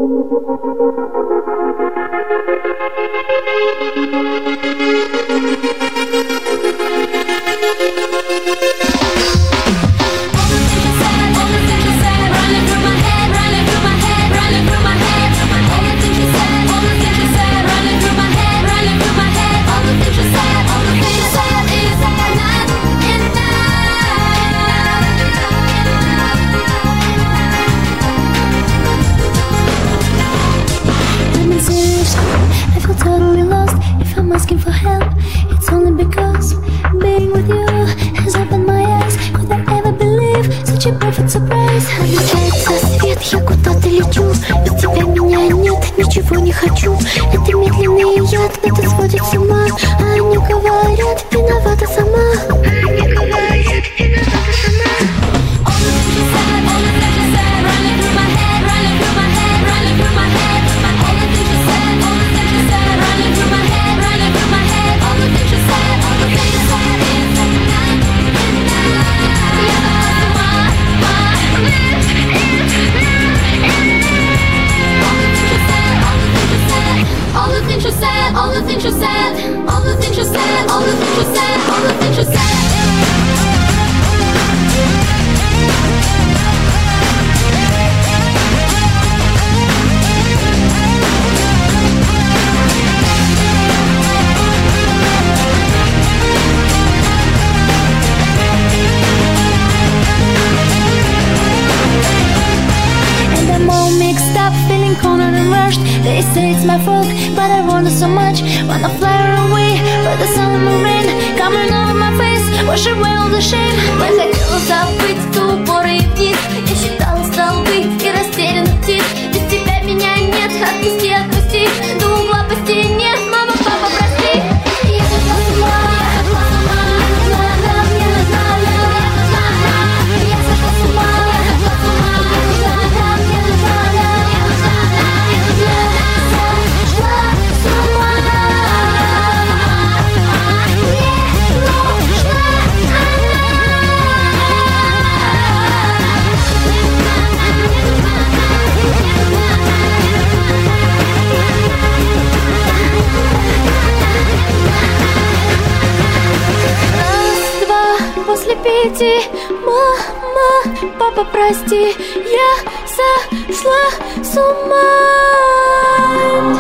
Asking for help, it's only because being with you has opened my eyes. Could I ever believe such a perfect surprise? Намечается свет, я куда-то лечу. Без тебя меня нет, ничего не хочу. Это медленный яд, это сводит с ума. А они говорят, виновата сама. Они говорят, виновата сама. All the things you said, all the things you said, running through my head, running through my head, running through my head. All the things you said, all the things you said, running through my head, running through my head. All the things you said, all the things you said, is enough, enough. Я сама, all the things you said, all the things you said, all the things you said, all the things you said, all the things you said. Cornered and rushed. They say it's my fault, but I want it so much. Wanna fly away, but the sun and the rain coming over my face, wash away all the shame. Я хотела забыть ту упоры и вниз. Я считала столбы и растерянных птиц. Без тебя меня нет, отпусти, отпусти. До угла по стене, мама, папа, прости. Я сошла с ума, я сошла с ума. Она мне нужна, я нужна. Я сошла с ума, я сошла с ума. Она мне нужна, я нужна. После 5, мама, папа, прости, я сошла с ума.